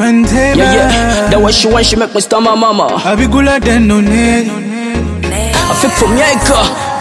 Fanteba. Yeah. That what she want, she make me start my mama. I be gula den no ne. I fit from Yanka.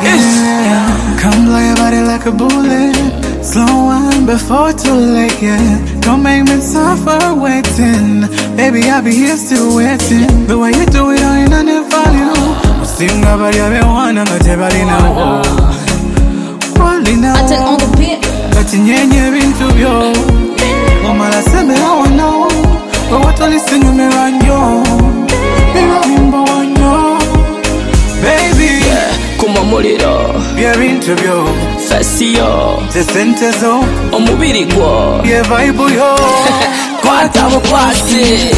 Come blow your body like a bullet. Slow wine before too late, yeah. Don't make me suffer waiting. Baby, I'll be here still waiting. The way you do it, I ain't on it for you. Sing about you, I want to go body now. Quality now. I take on the beat. But in your into you. Mama, I said, I don't know. But what all this thing you me run yo? Me remember one yo. Baby. Kuma muliro. Your interview. Fasio. The sentence of omubiri gwo. Your vibe yo. Kwata bukwasi.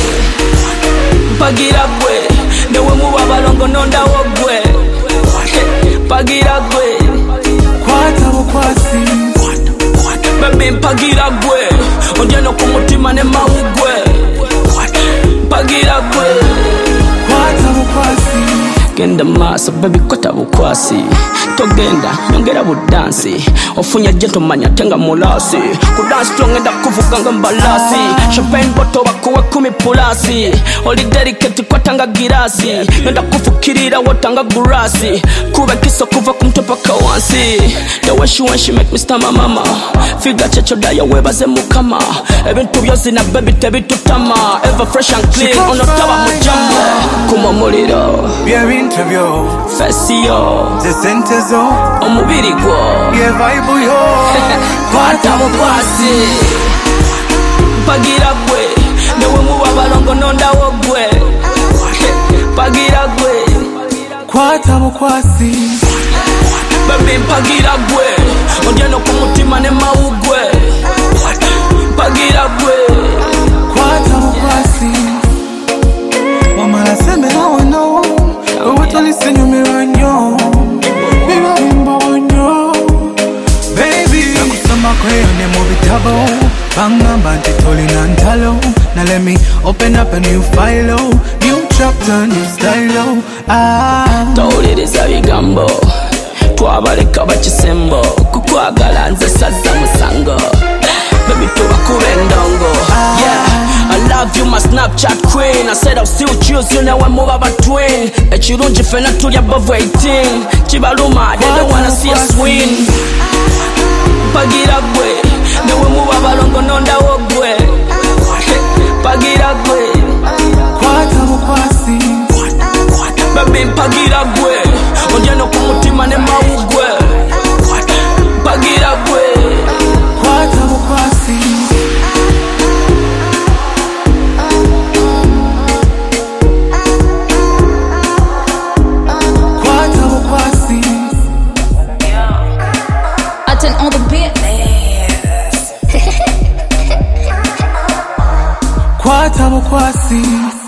Pagira gwe. Newe muba balongo nonda wogwe. Pagira gwe. Kwata bukwasi. Baby mpagira gwe. Onjeno kumutima ne mawugwe. Pagira gwe. Kwata bukwasi. Genda maso baby kwata bukwasi. Togenda nyongera budansi. Ofunya gentleman yatenga mulasi. Kudance strong enda kuvuga nga mbalasi. Champagne bottle bakuwe 10 pulasi. Oli delicate kwatanga girasi. Nenda kufukirira wotanga gurasi. Kuba kiso kuva kumtopa kawansi. The way she want she make me stand my mama. Figa checho daya webaze mukama. Ebintu byozi na baby tebitutama. Ever fresh and clean ono taba mujamba. Kuma muliro. Your interview. Fasio. The sentence of omubiri gwo. Your vibe yo. Kwata bukwasi. Pagira gwe. Newe muba balongo nonda wogwe. Pagira gwe. Kwata bukwasi. Baby pagira gwe. Onjeno kumutima ne mawugwe. Pagira gwe. Kwata bukwasi. Mama la sembe I don't know. But what all this thing you me run yo. Me remember one yo. Baby, nakusoma kweyo ne mubitabo. Banga banti toli na ntalo. Now let me open up a new file. New chapter, new style. Tawuliriza bigambo. Twabaleka bakisembo. Kukwagala nze saza musango. Baby tubakube ndongo. Yeah, I love you my Snapchat queen. I said I'll still choose you now when move between. Ekirungi fena tuli above 18. Kibaluma they don't wanna see us win. Pagira gwe. Newe muba balongo nonda wogwe. Pagira gwe. Kwata bukwasi. Baby pagira gwe. Onjeno kumutima ne mawugwe. Pagira gwe. Kwata bukwasi. Kwata bukwasi. I take on the beat. Kwata bukwasi.